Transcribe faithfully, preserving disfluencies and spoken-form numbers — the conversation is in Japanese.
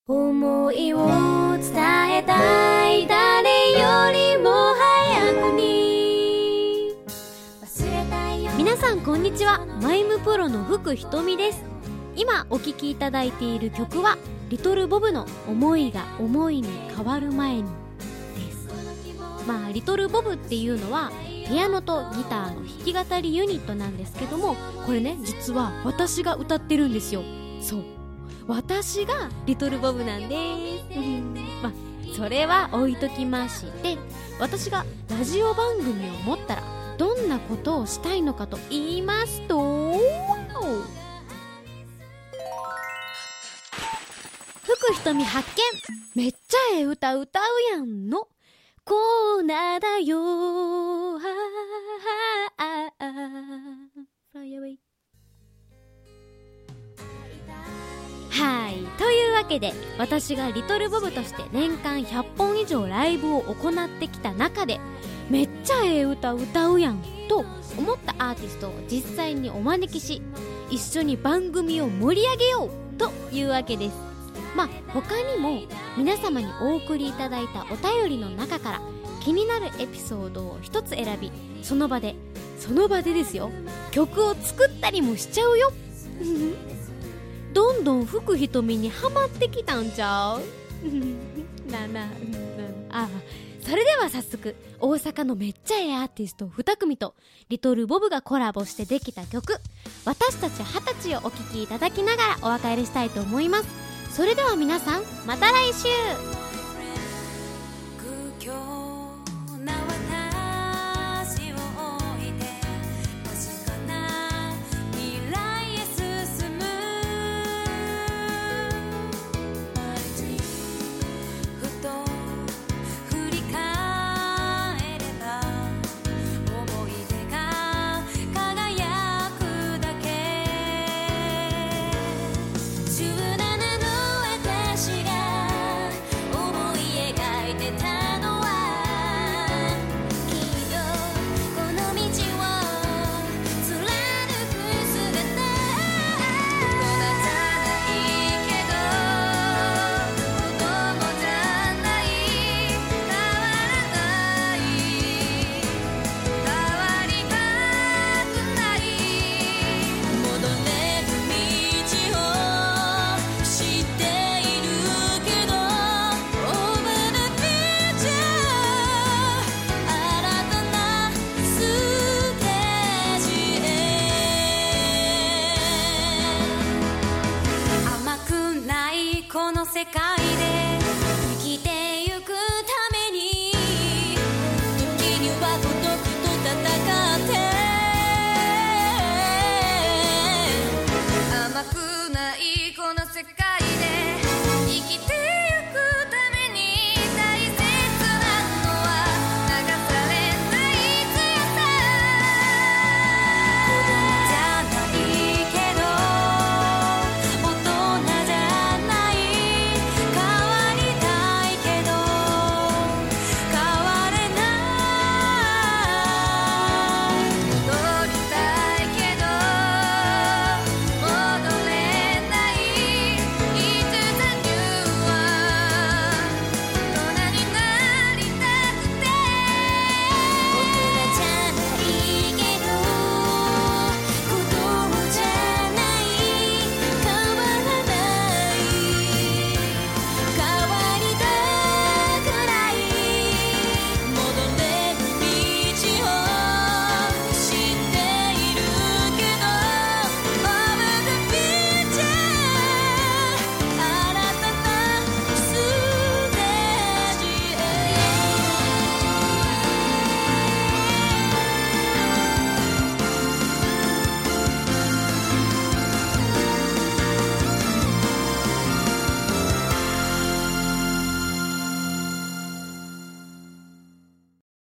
思いを伝えたい誰よりも早くに忘れたいよ。皆さんこんにちは。マイムプロの福ひとみです。今お聴きいただいている曲はリトルボブの思いが思いに変わる前にです。まあリトルボブっていうのはピアノとギターの弾き語りユニットなんですけども、これね実は私が歌ってるんですよ。そう、私がリトルボブなんですまあそれは置いときまして、私がラジオ番組を持ったらどんなことをしたいのかと言いますと、福ひとみ発見、めっちゃええ歌歌うやんのコーナーだよー。はい、というわけで私がリトルボブとして年間ひゃっぽん以上ライブを行ってきた中で、めっちゃええ歌歌うやんと思ったアーティストを実際にお招きし、一緒に番組を盛り上げようというわけです。まあ他にも皆様にお送りいただいたお便りの中から気になるエピソードを一つ選び、その場でその場でですよ、曲を作ったりもしちゃうよどんどん福ひとみにハマってきたんちゃうなななあ。それでは早速大阪のめっちゃええアーティストに組とリトルボブがコラボしてできた曲、私たちはたちをお聴きいただきながらお別れしたいと思います。それでは皆さんまた来週。世界で